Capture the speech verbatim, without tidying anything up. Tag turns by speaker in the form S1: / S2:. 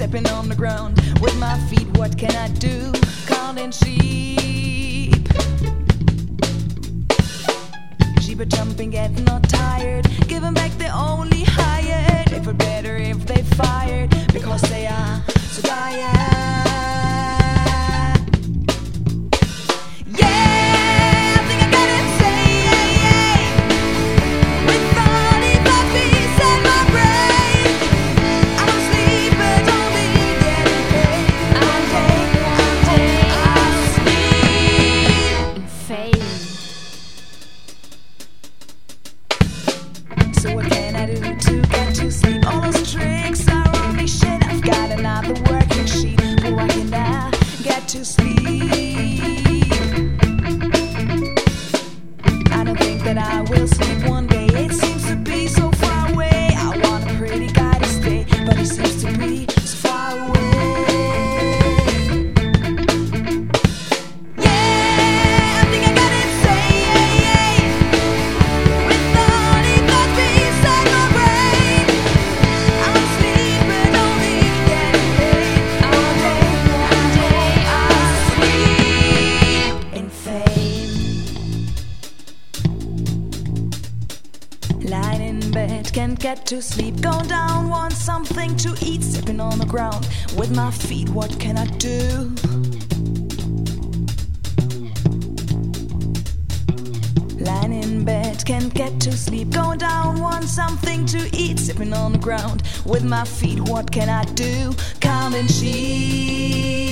S1: stepping on the ground with my feet. What can I do? Counting sheep. Sheep are jumping, getting not tired, giving back they only hired. It would better if they fired, because they are so tired. So what can I do to get to sleep? All those tricks are only shit. I've got another working sheet. But why can I get to sleep? I don't think that I will sleep one day. It seems to be so far away. I want a pretty guy to stay, but he seems to be so far away. Lying in bed, can't get to sleep. Going down, want something to eat. Sipping on the ground with my feet. What can I do? Lying in bed, can't get to sleep. Going down, want something to eat. Sipping on the ground with my feet. What can I do? Counting sheep.